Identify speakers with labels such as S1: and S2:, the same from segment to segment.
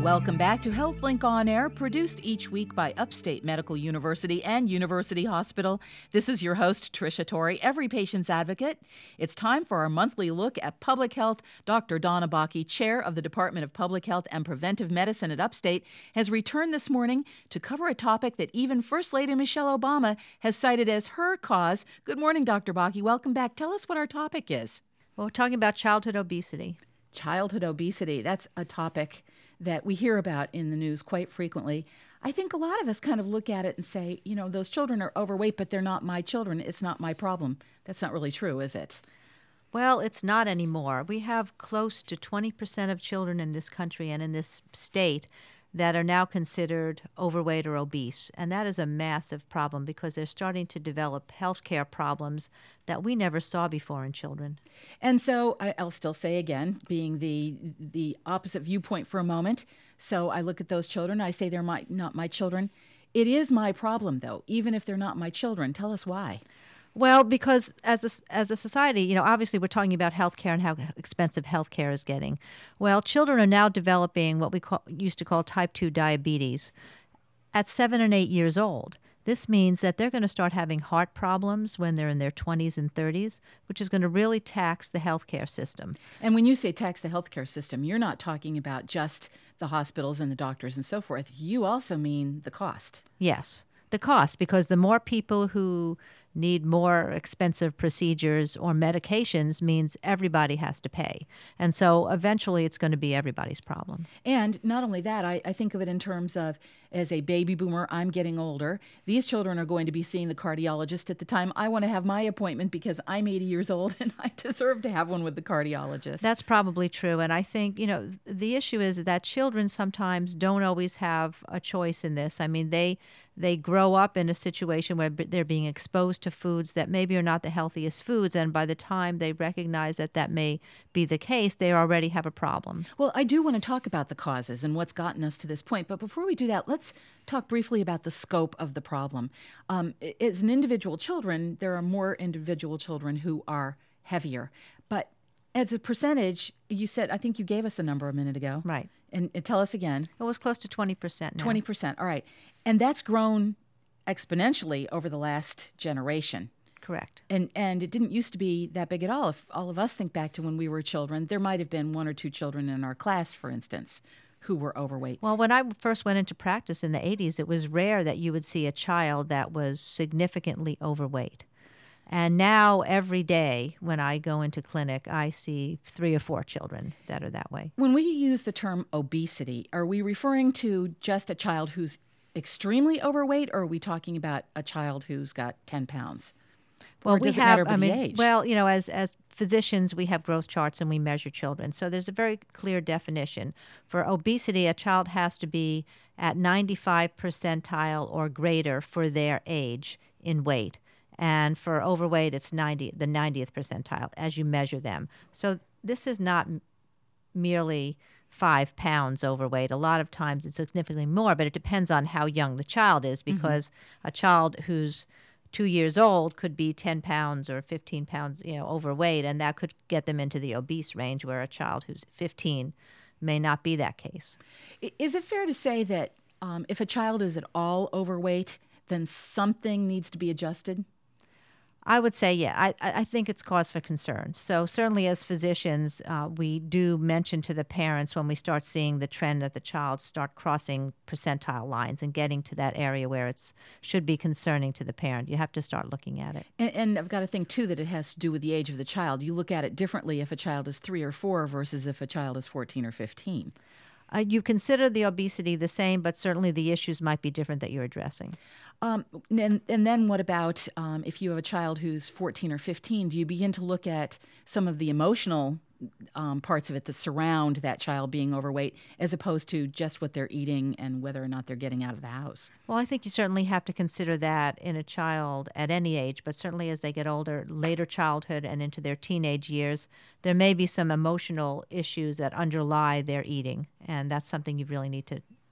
S1: welcome back to HealthLink On Air, produced each week by Upstate Medical University and University Hospital. This is your host, Tricia Torrey, every patient's advocate. It's time for our monthly look at public health. Dr. Donna Bakke, chair of the Department of Public Health and Preventive Medicine at Upstate, has returned this morning to cover a topic that even First Lady Michelle Obama has cited as her cause. Good morning, Dr. Bakke. Welcome back. Tell us what our topic is.
S2: Well, we're talking about childhood obesity.
S1: Childhood obesity. That's a topic that we hear about in the news quite frequently. I think a lot of us kind of look at it and say, you know, those children are overweight, but they're not my children. It's not my problem. That's not really true, is it?
S2: Well, it's not anymore. We have close to 20% of children in this country and in this state that are now considered overweight or obese. And that is a massive problem because they're starting to develop healthcare problems that we never saw before in children.
S1: And so I'll still say again, being the opposite viewpoint for a moment. So I look at those children, I say they're not my children. It is my problem, though, even if they're not my children. Tell us why.
S2: Well, because as a society, you know, obviously we're talking about healthcare and how expensive healthcare is getting. Well, children are now developing what we used to call type 2 diabetes at 7 and 8 years old. This means that they're going to start having heart problems when they're in their 20s and 30s, which is going to really tax the healthcare system.
S1: And when you say tax the healthcare system, you're not talking about just the hospitals and the doctors and so forth. You also mean the cost.
S2: Yes, the cost, because the more people who need more expensive procedures or medications means everybody has to pay. And so eventually it's going to be everybody's problem.
S1: And not only that, I think of it in terms of, as a baby boomer, I'm getting older. These children are going to be seeing the cardiologist at the time I want to have my appointment because I'm 80 years old and I deserve to have one with the cardiologist.
S2: That's probably true. And I think, you know, the issue is that children sometimes don't always have a choice in this. I mean, they grow up in a situation where they're being exposed to foods that maybe are not the healthiest foods, and by the time they recognize that that may be the case, they already have a problem.
S1: Well, I do want to talk about the causes and what's gotten us to this point, but before we do that, let's talk briefly about the scope of the problem. As an individual children, there are more individual children who are heavier, but as a percentage, you said, I think you gave us a number a minute ago.
S2: Right.
S1: And tell us again.
S2: It was close to 20% now.
S1: 20%, all right. And that's grown exponentially over the last generation.
S2: Correct.
S1: And it didn't used to be that big at all. If all of us think back to when we were children, there might have been one or two children in our class, for instance, who were overweight.
S2: Well, when I first went into practice in the 80s, it was rare that you would see a child that was significantly overweight. And now every day when I go into clinic, I see 3 or 4 children that are that way.
S1: When we use the term obesity, are we referring to just a child who's extremely overweight, or are we talking about a child who's got 10 pounds?
S2: Well,
S1: or does it matter by the age?
S2: Well, you know, as physicians, we have growth charts and we measure children. So there's a very clear definition. For obesity, a child has to be at 95 percentile or greater for their age in weight. And for overweight, it's the 90th percentile as you measure them. So this is not merely 5 pounds overweight. A lot of times it's significantly more, but it depends on how young the child is, because a child who's 2 years old could be 10 pounds or 15 pounds, you know, overweight, and that could get them into the obese range, where a child who's 15 may not be that case.
S1: Is it fair to say that if a child is at all overweight, then something needs to be adjusted?
S2: I would say, yeah, I think it's cause for concern. So certainly as physicians, we do mention to the parents when we start seeing the trend that the child start crossing percentile lines and getting to that area where it should be concerning to the parent. You have to start looking at it.
S1: And I've got to think, too, that it has to do with the age of the child. You look at it differently if a child is 3 or 4 versus if a child is 14 or 15.
S2: You consider the obesity the same, but certainly the issues might be different that you're addressing.
S1: And then what about if you have a child who's 14 or 15? Do you begin to look at some of the emotional parts of it that surround that child being overweight, as opposed to just what they're eating and whether or not they're getting out of the house?
S2: Well, I think you certainly have to consider that in a child at any age, but certainly as they get older, later childhood and into their teenage years, there may be some emotional issues that underlie their eating, and that's something you really need to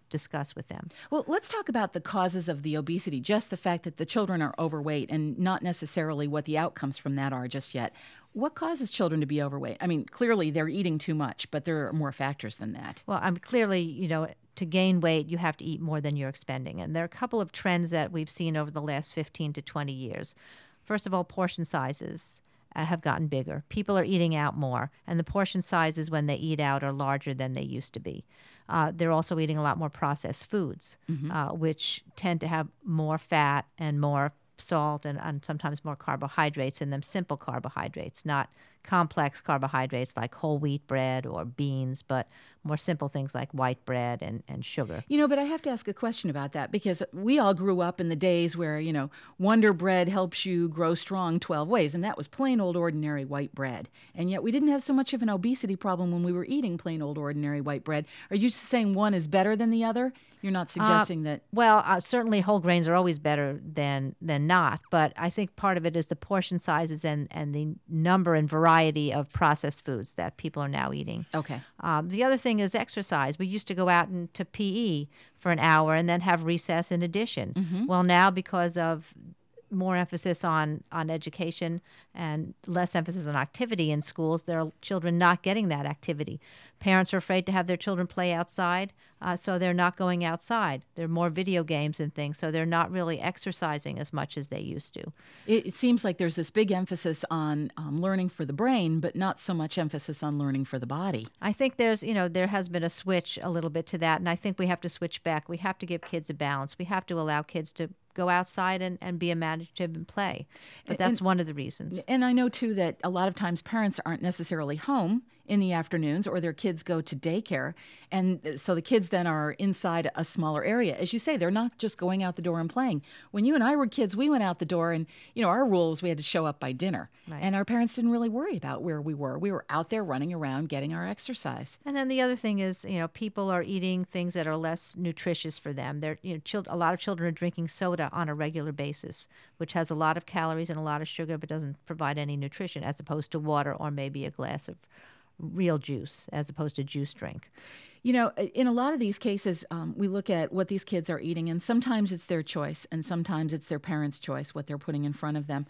S2: discuss with them.
S1: Well, let's talk about the causes of the obesity, just the fact that the children are overweight and not necessarily what the outcomes from that are just yet. What causes children to be overweight? I mean, clearly they're eating too much, but there are more factors than that.
S2: Well, clearly, to gain weight, you have to eat more than you're expending. And there are a couple of trends that we've seen over the last 15 to 20 years. First of all, portion sizes have gotten bigger. People are eating out more, and the portion sizes when they eat out are larger than they used to be. They're also eating a lot more processed foods, which tend to have more fat and more salt and sometimes more carbohydrates in them, simple carbohydrates, not complex carbohydrates like whole wheat bread or beans, but more simple things like white bread and sugar.
S1: But I have to ask a question about that because we all grew up in the days where, Wonder Bread helps you grow strong 12 ways, and that was plain old ordinary white bread. And yet we didn't have so much of an obesity problem when we were eating plain old ordinary white bread. Are you saying one is better than the other? You're not suggesting that?
S2: Well, certainly whole grains are always better than not, but I think part of it is the portion sizes and the number and variety of processed foods that people are now eating.
S1: Okay.
S2: The other thing is exercise. We used to go out to PE for an hour and then have recess in addition. Mm-hmm. Well, now because of more emphasis on education and less emphasis on activity in schools, there are children not getting that activity. Parents are afraid to have their children play outside, so they're not going outside. There are more video games and things, so they're not really exercising as much as they used to.
S1: It seems like there's this big emphasis on learning for the brain, but not so much emphasis on learning for the body.
S2: I think there has been a switch a little bit to that, and I think we have to switch back. We have to give kids a balance. We have to allow kids to go outside and be imaginative and play. But that's one of the reasons.
S1: And I know, too, that a lot of times parents aren't necessarily home in the afternoons or their kids go to daycare. And so the kids then are inside a smaller area. As you say, they're not just going out the door and playing. When you and I were kids, we went out the door and, our rule was we had to show up by dinner. Right. And our parents didn't really worry about where we were. We were out there running around getting our exercise.
S2: And then the other thing is, people are eating things that are less nutritious for them. A lot of children are drinking soda on a regular basis, which has a lot of calories and a lot of sugar but doesn't provide any nutrition, as opposed to water or maybe a glass of real juice as opposed to juice drink.
S1: In a lot of these cases, we look at what these kids are eating, and sometimes it's their choice, and sometimes it's their parents' choice, what they're putting in front of them.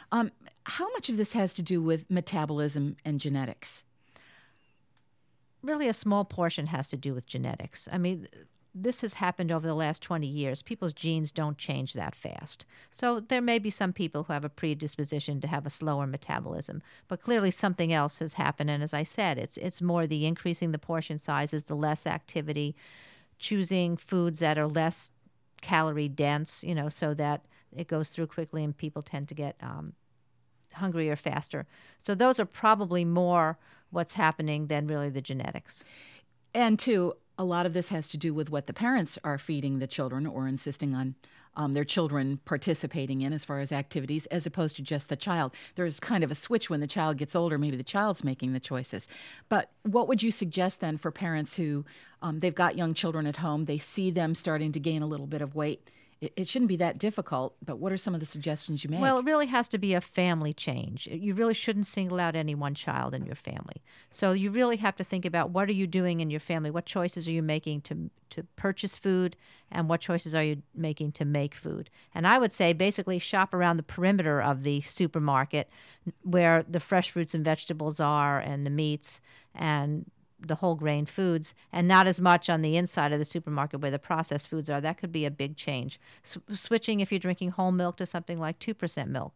S1: How much of this has to do with metabolism and genetics?
S2: Really, a small portion has to do with genetics. I mean, this has happened over the last 20 years. People's genes don't change that fast. So there may be some people who have a predisposition to have a slower metabolism, but clearly something else has happened. And as I said, it's more the increasing the portion sizes, the less activity, choosing foods that are less calorie dense, so that it goes through quickly and people tend to get hungrier faster. So those are probably more what's happening than really the genetics.
S1: And two, a lot of this has to do with what the parents are feeding the children or insisting on their children participating in as far as activities, as opposed to just the child. There's kind of a switch when the child gets older. Maybe the child's making the choices. But what would you suggest then for parents who they've got young children at home, they see them starting to gain a little bit of weight? It shouldn't be that difficult, but what are some of the suggestions you make?
S2: Well, it really has to be a family change. You really shouldn't single out any one child in your family. So you really have to think about what are you doing in your family? What choices are you making to purchase food, and what choices are you making to make food? And I would say basically shop around the perimeter of the supermarket where the fresh fruits and vegetables are and the meats and the whole grain foods, and not as much on the inside of the supermarket where the processed foods are. That could be a big change. Switching, if you're drinking whole milk, to something like 2% milk,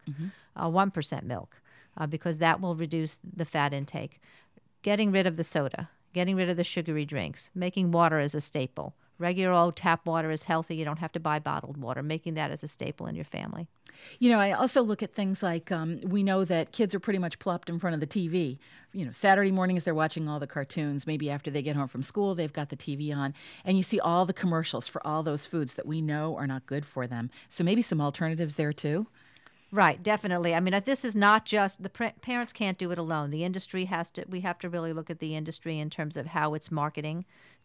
S2: 1% milk, because that will reduce the fat intake. Getting rid of the soda, getting rid of the sugary drinks, making water as a staple. Regular old tap water is healthy. You don't have to buy bottled water. Making that as a staple in your family.
S1: I also look at things like we know that kids are pretty much plopped in front of the TV. Saturday mornings they're watching all the cartoons. Maybe after they get home from school, they've got the TV on. And you see all the commercials for all those foods that we know are not good for them. So maybe some alternatives there too.
S2: Right, definitely. I mean, this is not just the parents can't do it alone. The industry we have to really look at the industry in terms of how it's marketing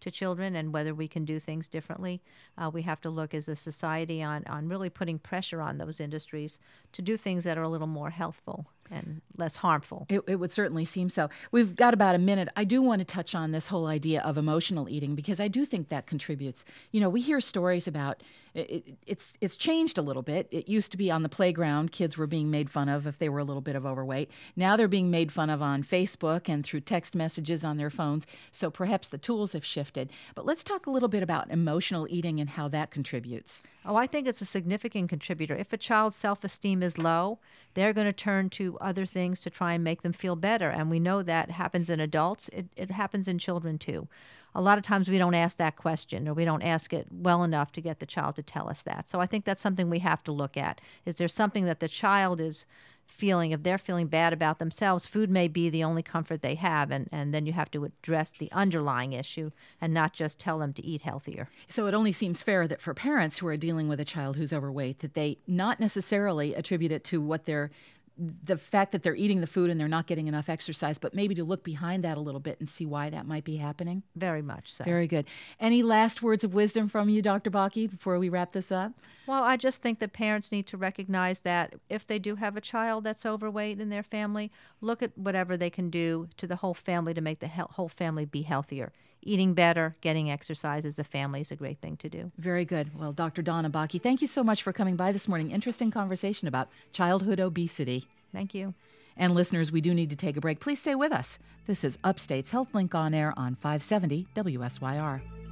S2: to children and whether we can do things differently. We have to look as a society on really putting pressure on those industries to do things that are a little more healthful and less harmful.
S1: It would certainly seem so. We've got about a minute. I do want to touch on this whole idea of emotional eating because I do think that contributes. You know, we hear stories about it's changed a little bit. It used to be on the playground, kids were being made fun of if they were a little bit of overweight. Now they're being made fun of on Facebook and through text messages on their phones. So perhaps the tools have shifted. But let's talk a little bit about emotional eating and how that contributes.
S2: Oh, I think it's a significant contributor. If a child's self-esteem is low, they're going to turn to other things to try and make them feel better. And we know that happens in adults. It happens in children, too. A lot of times we don't ask that question, or we don't ask it well enough to get the child to tell us that. So I think that's something we have to look at. Is there something that the child is feeling? If they're feeling bad about themselves, food may be the only comfort they have, and then you have to address the underlying issue and not just tell them to eat healthier.
S1: So it only seems fair that for parents who are dealing with a child who's overweight, that they not necessarily attribute it to the fact that they're eating the food and they're not getting enough exercise, but maybe to look behind that a little bit and see why that might be happening.
S2: Very much so.
S1: Very good. Any last words of wisdom from you, Dr. Bakke, before we wrap this up?
S2: Well, I just think that parents need to recognize that if they do have a child that's overweight in their family, look at whatever they can do to the whole family to make the whole family be healthier. Eating better, getting exercise as a family is a great thing to do.
S1: Very good. Well, Dr. Donna Bakke, thank you so much for coming by this morning. Interesting conversation about childhood obesity.
S2: Thank you.
S1: And listeners, we do need to take a break. Please stay with us. This is Upstate's HealthLink on Air on 570 WSYR.